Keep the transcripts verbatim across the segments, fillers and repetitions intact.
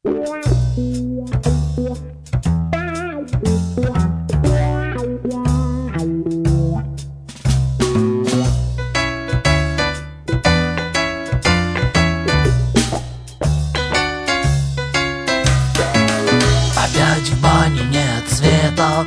Опять в бане нет света,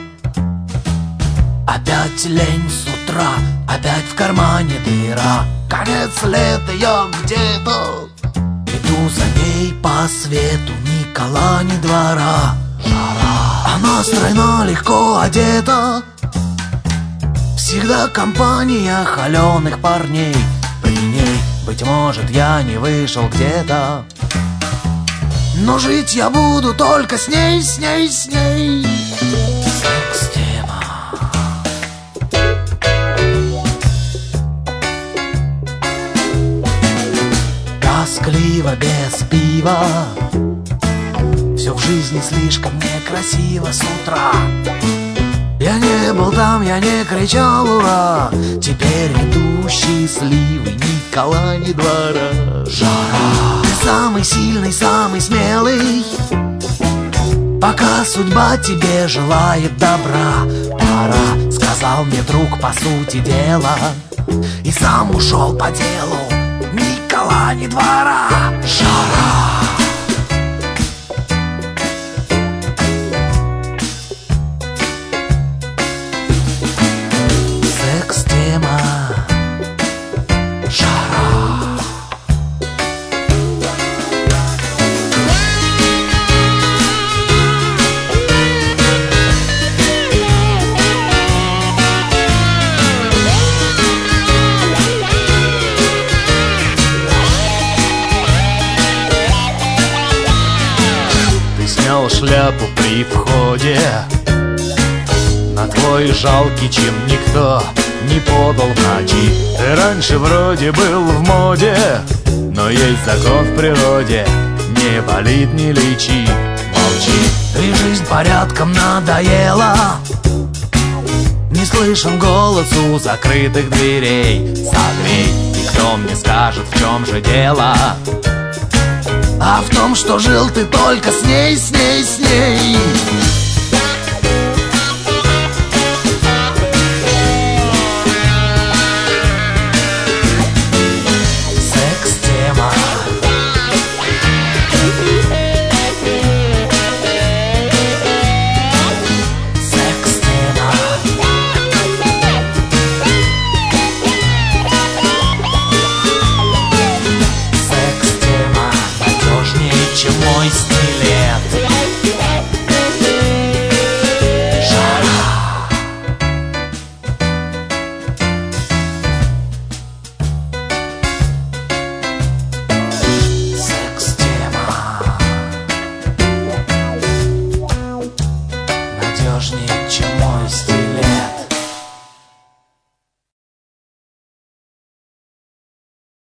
опять лень с утра, опять в кармане дыра. Конец лета, я где-то иду за ней по свету, ни кола, ни двора. Жара, она стройна, легко одета, всегда компания холеных парней. При ней, быть может, я не вышел где-то, но жить я буду только с ней, с ней, с ней. Секс-тема. Тоскливо без пива, все в жизни слишком некрасиво с утра. Я не был там, я не кричал ура, теперь иду счастливый, ни кола, ни двора. Жара, ты самый сильный, самый смелый, пока судьба тебе желает добра. Пора, сказал мне друг, по сути дела, и сам ушел по делу, ни кола, ни двора. Жара. Секс-тема. Жара. Ты снял шляпу при входе, на твой жалкий чин никто не подал в ночи. Ты раньше вроде был в моде, но есть закон в природе: не болит, не лечи, молчи. И жизнь порядком надоела, не слышен голос у закрытых дверей. Согрей, и кто мне скажет, в чем же дело? А в том, что жил ты только с ней, с ней, с ней. Секс-тема. Секс-тема. Секс-тема надежнее, чем мой стилет. Жара. Секс-тема надежнее, чем